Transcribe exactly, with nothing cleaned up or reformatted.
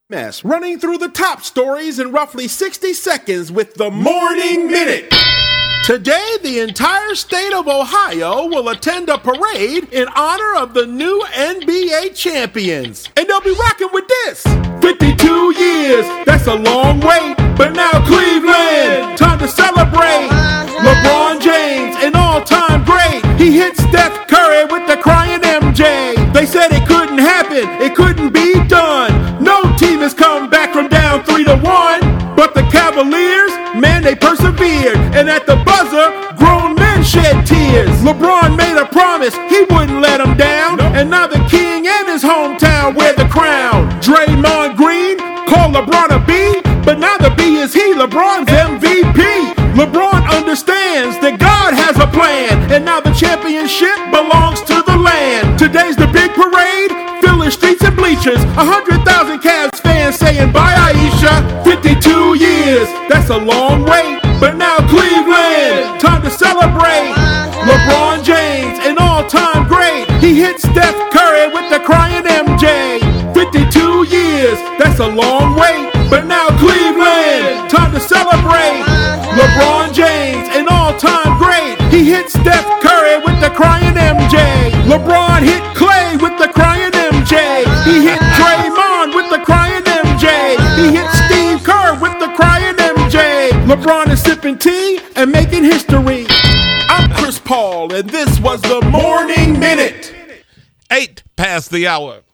Mess running through the top stories in roughly sixty seconds with the Morning Minute. Today, the entire state of Ohio will attend a parade in honor of the new N B A champions. And they'll be rocking with this. fifty-two years, that's a long wait. But now Cleveland, time to celebrate. LeBron James, an all-time great. He hit Steph Curry with the crying M J. They said it couldn't happen, it couldn't be done. No team has come back from down three to one. But the Cavaliers, man, they persevered. And at the buzzer, grown men shed tears. LeBron made a promise, he wouldn't let them down. And now the king and his hometown wear the crown. Draymond Green, call LeBron a B. But now the B is he, LeBron's M V P. LeBron understands that God has a plan. And now the championship belongs to the land. Today's the big parade, filling streets and bleachers. A hundred thousand Cavs fans saying bye Aisha. fifty-two years, that's a long wait. But now Cleveland, time to celebrate. LeBron James, an all-time great. He hit Steph Curry with the crying M J. fifty-two years, that's a long wait. But now Cleveland, time to celebrate. LeBron James, an all-time great. He hit Steph Curry with the crying M J. LeBron hit Clay with the crying M J. He hit Draymond with the crying M J. He hit Steve Kerr with the crying M J. LeBron is sipping tea and making history. I'm Chris Paul, and this was the Morning Minute. Eight past the hour.